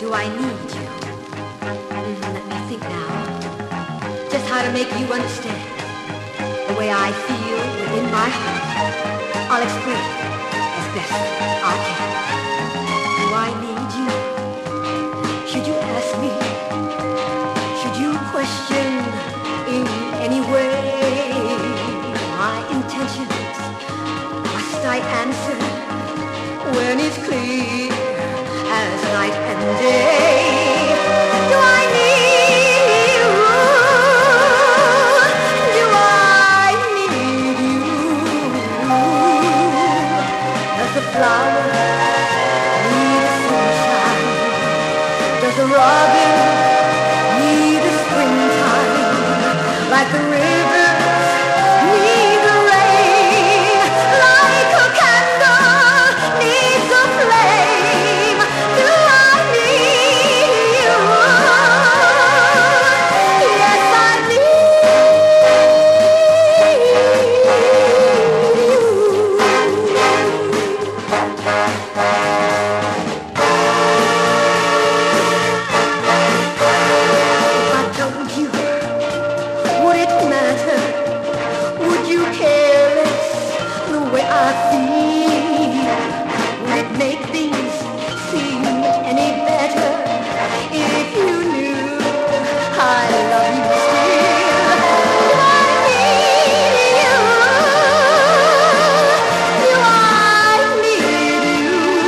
do I need you? Let me think now. Just how to make you understand the way I feel within my heart. I'll explain as best I can. Do I need you? Should you ask me? Should you question in any way my intentions? Must I answer when it's clear as night and day? Do I need you? Do I need you? Does the flower need sunshine? Does the robin